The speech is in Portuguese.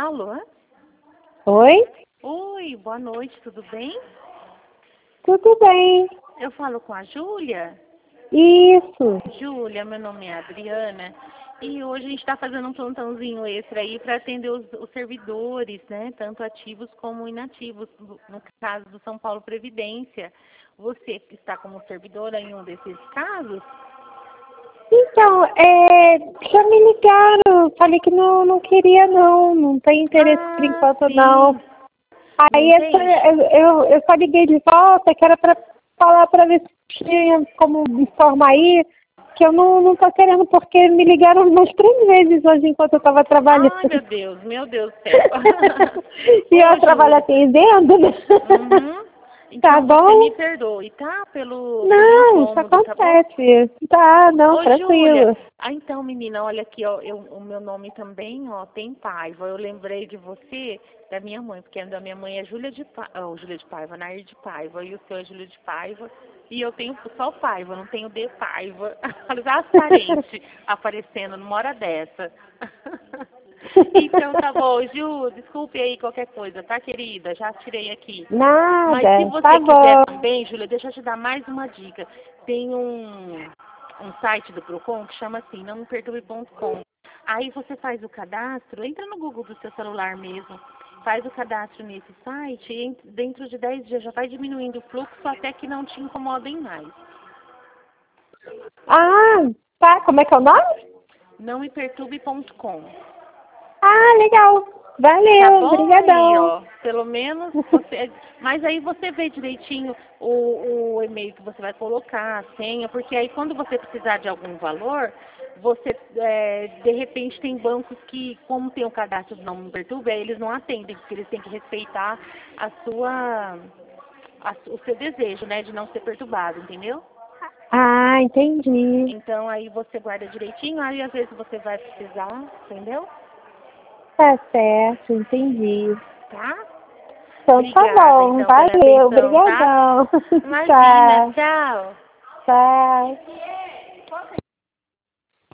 Alô? Oi? Oi, boa noite, tudo bem? Tudo bem. Eu falo com a Júlia. Isso. Júlia, meu nome é Adriana. E hoje a gente está fazendo um plantãozinho extra aí para atender os servidores, né? Tanto ativos como inativos, no caso do São Paulo Previdência. Você está como servidora em um desses casos? Então, já me ligaram. Falei que não queria, não. Não tem interesse por enquanto, Sim. não. Aí Não tem? eu só liguei de volta, que era para falar para ver se tinha como me informar aí, que eu não tô querendo, porque me ligaram umas 3 vezes hoje enquanto eu estava trabalhando. Ai, meu Deus do céu. E Ô, eu trabalho Júlia. atendendo, né? Uhum. Tá Então você bom? me perdoe, tá? Pelo Não, isso incômodo, tá bom? acontece. Tá, não, Ô, Júlia, tranquilo. então, menina, olha aqui, ó, o meu nome também, ó, tem Paiva. Eu lembrei de você, da minha mãe, porque a da minha mãe é Júlia de Paiva, Nair de Paiva, e o seu é Júlia de Paiva, e eu tenho só Paiva, não tenho de Paiva. Olha as parentes aparecendo numa hora dessa. Então, tá bom, Ju, desculpe aí qualquer coisa, tá, querida? Já tirei aqui. Mas se Nada, tá você quiser bom. também, Júlia, deixa eu te dar mais uma dica. Tem um site do Procon que chama assim, nãomeperturbe.com. Aí você faz o cadastro, entra no Google do seu celular mesmo, faz o cadastro nesse site e dentro de 10 dias já vai diminuindo o fluxo até que não te incomodem mais. Ah, tá, como é que é o nome? Nãomeperturbe.com. Ah, legal. Tá Valeu, bom aí, obrigadão. ó. Pelo menos você. Mas aí você vê direitinho o e-mail que você vai colocar, a senha, porque aí quando você precisar de algum valor, você de repente tem bancos que, como tem o cadastro do Não Me Perturbe, aí eles não atendem, porque eles têm que respeitar o seu desejo, né, de não ser perturbado, entendeu? Ah, entendi. Então aí você guarda direitinho, aí às vezes você vai precisar, entendeu? Tá certo, entendi. Tá? Então tá Obrigada, bom, então, pela valeu, atenção, tá? obrigadão. Imagina, Tá, tchau. tá.